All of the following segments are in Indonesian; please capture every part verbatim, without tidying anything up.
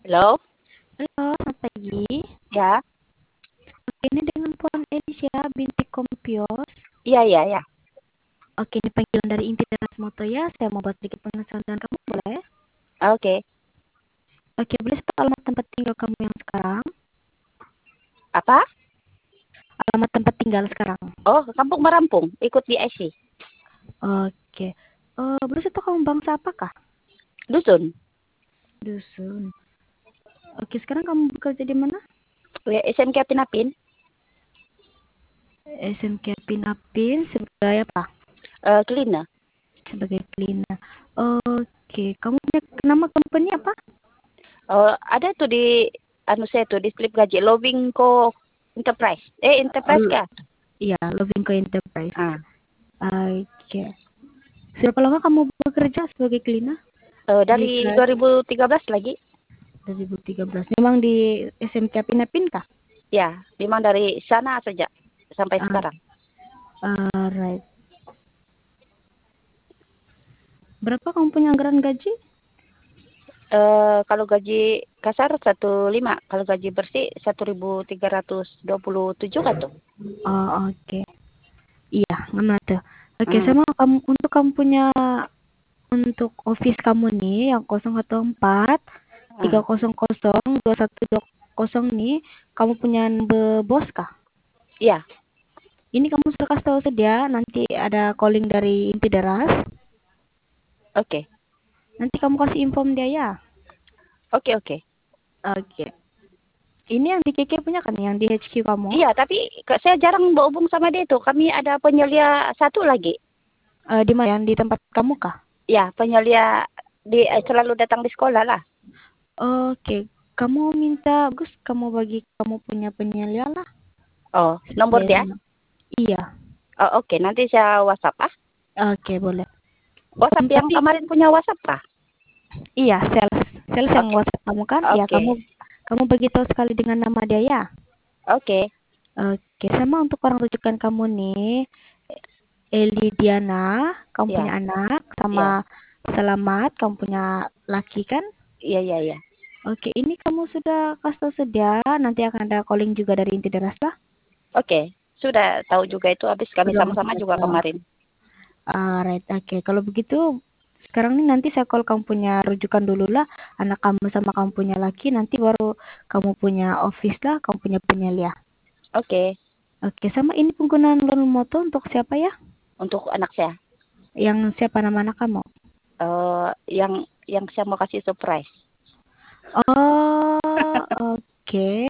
Halo? Halo, selamat pagi. Ya? Oke, ini dengan Puan Elisha binti Kompios. Iya, iya, iya. Oke, ini panggilan dari Inti Teras Moto ya. Saya mau buat sedikit pengenalan dengan kamu, boleh? Oke. Oke, boleh sepak alamat tempat tinggal kamu yang sekarang? Apa? Alamat tempat tinggal sekarang. Oh, Kampung Merampung. Ikut di I C. Oke. Eh, boleh saya tahu kamu bangsa apakah? Dusun. Dusun. Oke, sekarang kamu bekerja di mana? Ya, S M K Pinapin. S M K Pinapin sebagai apa? Uh, cleaner. Sebagai cleaner. Oke, kamu punya nama company apa? Oh, ada tuh di anu saya tuh di slip gaji Lovingco Enterprise. Eh, Enterprise Oh, kah? iya, Lovingco Enterprise. Ah. Oke. Berapa lama kamu bekerja sebagai cleaner? Uh, Di dari dua ribu tiga belas lagi. dua ribu tiga belas. Memang di S M K Pinapin kah? Ya, memang dari sana saja sampai Uh, sekarang. Alright. Berapa kamu punya anggaran gaji? Uh, kalau gaji kasar satu lima, kalau gaji bersih satu ribu tiga ratus dua puluh tujuh kan tuh. Oh, oke. Okay. Iya, mana tuh. Oke, okay, Hmm. sama kamu untuk kamu punya untuk office kamu nih yang nol satu empat tiga Ah. nol nol dua satu dua nol nih, kamu punya number bos kah? Iya. Ini kamu sudah kasih tahu sedia, nanti ada calling dari Inti Deras. Oke. Okay. Nanti kamu kasih inform dia ya. Oke, okay, oke. Okay. Oke. Okay. Ini yang di K K punya kan, yang di H Q kamu? Iya, tapi saya jarang berhubung sama dia tuh. Kami ada penyelia satu lagi. Uh, di mana? Di tempat kamu kah? Ya, penyelia di eh, selalu datang di sekolah lah. Oke, okay. Kamu minta Gus, kamu bagi kamu punya penyelia lah. Oh, nomor Sesuai dia? dengan. Iya. Oh, oke. Okay. Nanti saya WhatsApp ah. Oke, okay, boleh. WhatsApp Um, yang tapi kemarin punya WhatsApp kah? iya, sales. Sales Oke. yang WhatsApp kamu kan? Okay. Iya, Oke. kamu Okay. kamu beritahu sekali dengan nama dia ya. Oke. Okay. Oke, okay. Sama untuk orang rujukan kamu nih, Eli Diana, kamu Ya. punya anak, Ya. sama Selamat, kamu punya laki kan? Iya, iya, iya. Oke, ini kamu sudah kasih sedia, nanti akan ada calling juga dari Inti Deras lah. Oke, okay. Sudah tahu juga itu. Habis kami Sudah sama-sama sudah juga tahu. kemarin. Alright, oke. Okay. Kalau begitu, sekarang nih nanti saya call kamu punya rujukan dulu lah. Anak kamu sama kamu punya laki, nanti baru kamu punya office lah, kamu punya penyelia. Oke. Okay. Oke, okay. Sama ini penggunaan loan moto untuk siapa ya? Untuk anak saya. Yang siapa nama anak kamu? Uh, yang yang saya mau kasih surprise. Oh, oke. Okay.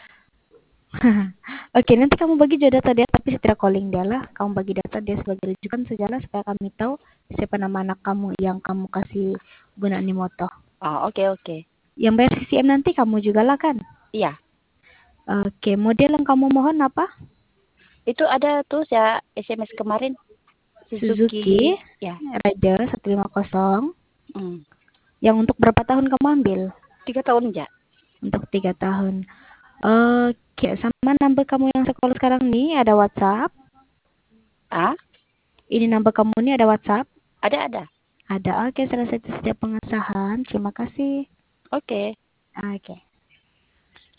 Oke, nanti kamu bagi juga data dia, tapi setelah calling dia lah. Kamu bagi data dia sebagai rujukan sajalah supaya kami tahu siapa nama anak kamu yang kamu kasih gunaan moto. Oh, oke, okay, oke. Okay. Yang bayar C C M nanti kamu juga lah kan? Iya. Oke, model yang kamu mohon apa? Itu ada tuh saya S M S kemarin. Suzuki, Suzuki ya. Rider seratus lima puluh. Hmm. Yang untuk berapa tahun kamu ambil? Tiga tahun ya. Untuk tiga tahun. Oke, sama number kamu yang sekolah sekarang nih ada WhatsApp? Ah? Ini number kamu nih ada WhatsApp? Ada, ada. Ada. Oke, selesai setiap pengesahan. Terima kasih. Oke. Oke.